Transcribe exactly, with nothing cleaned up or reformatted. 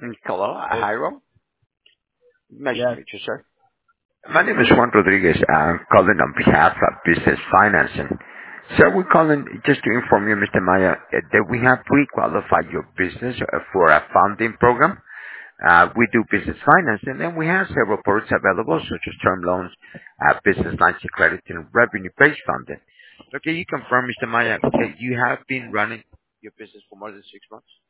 Mm, Hello, uh, Oh, Jairo. Nice to yes. meet you, sir. My name is Juan Rodriguez. I'm calling on behalf of Business Financing. Sir, we're calling just to inform you, Mister Maya, uh, that we have pre-qualified your business uh, for a funding program. Uh, we do business financing, and we have several products available, such as term loans, uh, business lines of credit, and revenue-based funding. Okay, you confirm, Mister Maya, that you have been running your business for more than six months?